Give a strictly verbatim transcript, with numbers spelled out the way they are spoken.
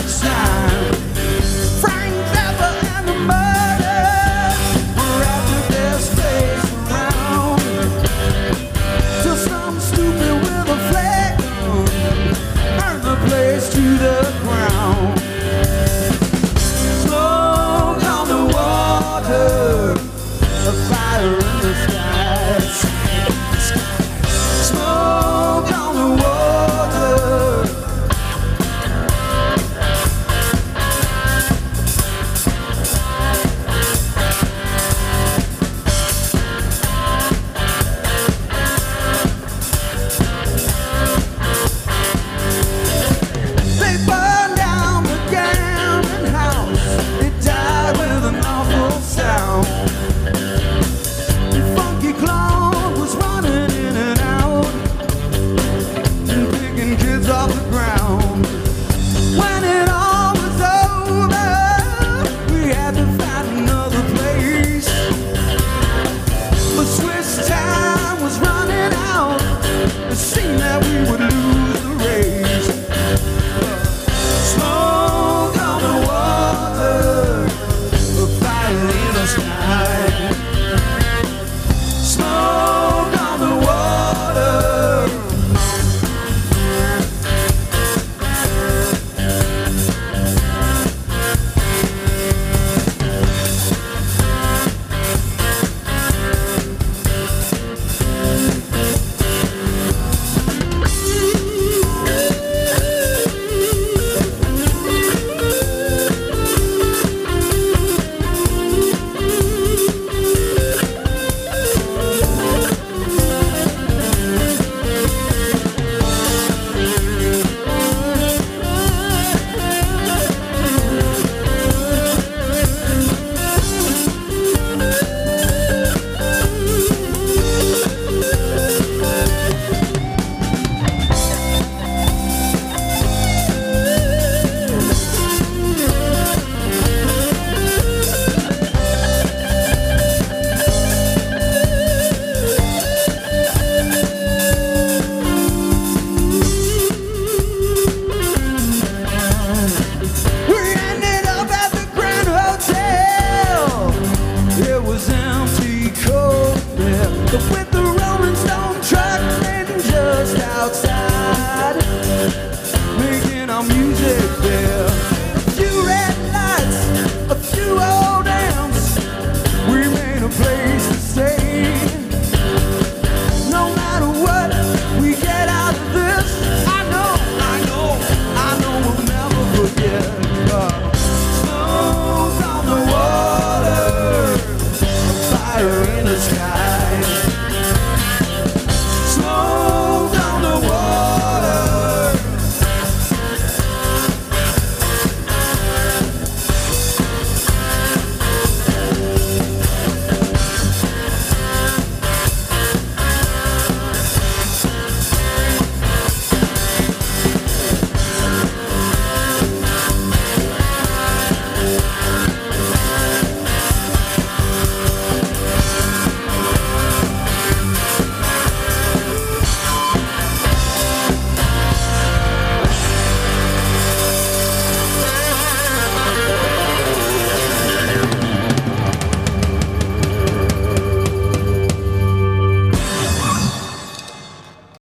this time. Frank Zappa and the Murders were after their space around till some stupid with a flag burned the place to the ground. Smoke on the water, a fire in the sky. Smoke on the water. They burned down the gambling house. It died with an awful sound. The funky clown was running in and out and picking kids off the ground. When it all was over, we had to find another place. But Swiss time was running out. It seemed that we would lose the race. Smoke on the water, a fire in the sky. Smoke on the water. We ended up at the Grand Hotel. It was empty, cold there, but with the Rolling Stone truck sitting just outside, making our music.